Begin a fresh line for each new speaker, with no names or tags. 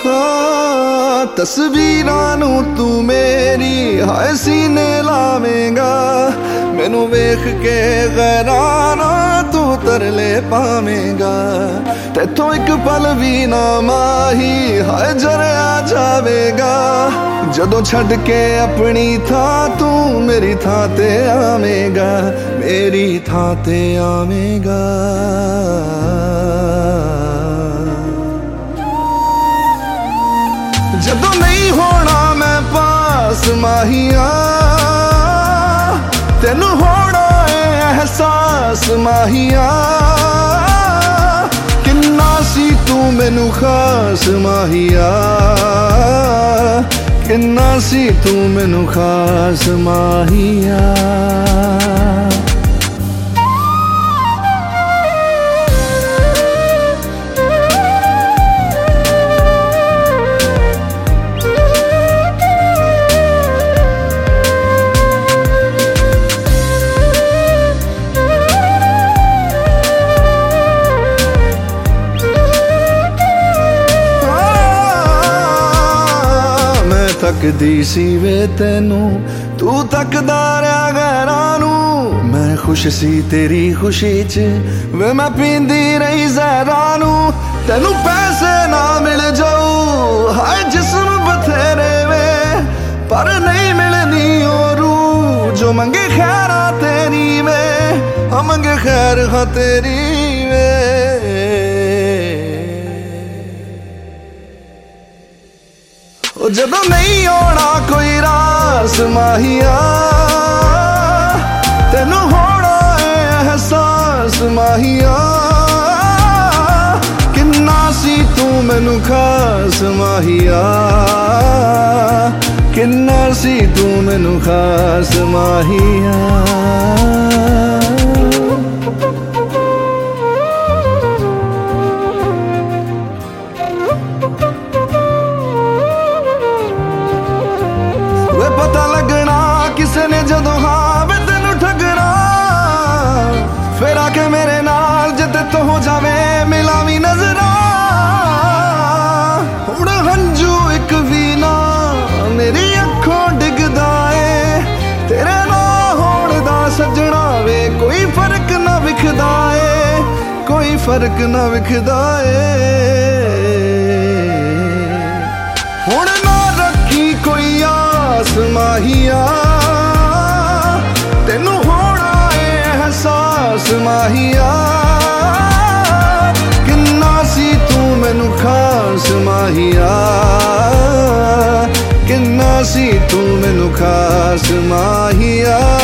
हाँ तस्वीरां नू तू मेरी हाय सीने लावेंगा, मैनू वेख के गैराना तू तरले पावेंगा। तैथों एक पल भी ना माही हाय जरिया जावेगा, जदों छड़ के अपनी थां तू मेरी थां ते आवेगा, मेरी थां ते आवेगा। जदों नहीं होना मैं पास माहिया, तेनू होना है एहसास माहिया। किन्ना सी तू मैनू खास माहिया, किन्ना सी तू मैनू खास माहिया। तकदी सी वे तेनू तू तकदा रहा गैरां नू, मैं खुश सी तेरी खुशी च वे मैं पींदी रही ज़हरां नू। तेनू पैसे ना मिल जाऊ हाय जिस्म बथेरे वे, पर नहीं मिलनी ओ रूह जो मंगे खैरा तेरी वे, हम मंगे खैर हाँ तेरी वे। जदों नहीं होना कोई रास माहिया, तेनू होना है एहसास माहिया। किन्ना सी तू मैनू खास माहिया, किन्ना सी तू मैनू खास माहिया। पता लगना किसे ने जदों हाँ वे तेनू ठगना, फिर आके मेरे नाल जिते तो हो जावे मिलावी नजरा। हुण हंजू एक भी ना मेरी अखों डिगदा ए, तेरे ना होण दा सजना वे कोई फर्क ना विखदा ए, कोई फर्क ना विखदा ए। हुण ना रखी कोई आस माहिया, तेनू होना है एहसास माहिया। किन्ना सी तू मैनू खास माहिया, किन्ना सी तू मैनू खास माहिया।